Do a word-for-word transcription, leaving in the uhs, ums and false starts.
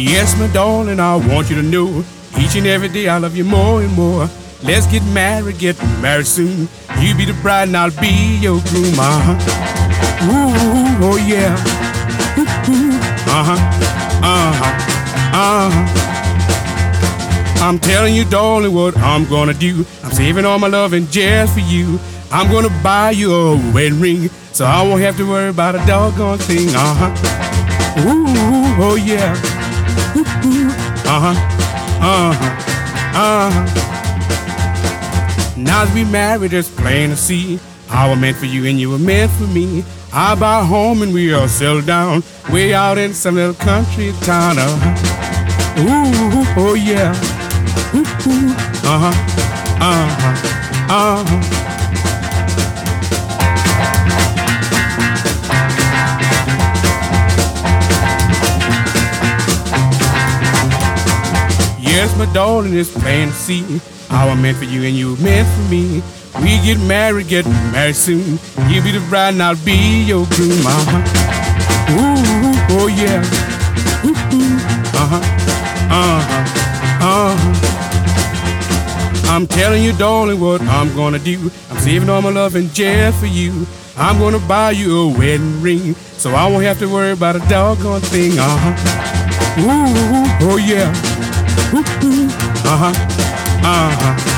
Yes, my darling, I want you to know each and every day I love you more and more. Let's get married, get married soon. You be the bride and I'll be your groom. Uh-huh. Ooh, oh yeah. Uh-huh. Uh-huh. Uh-huh. I'm telling you, darling, what I'm gonna do. I'm saving all my loving just for you. I'm gonna buy you a wedding ring, so I won't have to worry about a doggone thing. Uh-huh. Ooh, oh yeah. Ooh, uh-huh. Uh-huh. Uh-huh. Now that we married, it's plain to see. I was meant for you and you were meant for me. I buy a home and we all settle down way out in some little country town. Uh-huh. Ooh, oh yeah. Ooh, uh-huh. Uh-huh. Uh-huh. Yes, my darling, it's plain to see. I was meant for you and you were meant for me. We get married, get married soon. You be the bride and I'll be your groom. Uh-huh. Ooh, oh yeah. Ooh, uh-huh. Uh-huh. Uh-huh. I'm telling you, darling, what I'm gonna do. I'm saving all my loving just for you. I'm gonna buy you a wedding ring, so I won't have to worry about a doggone thing. Uh-huh. Ooh, oh yeah. Ooh, uh-huh. Uh-huh.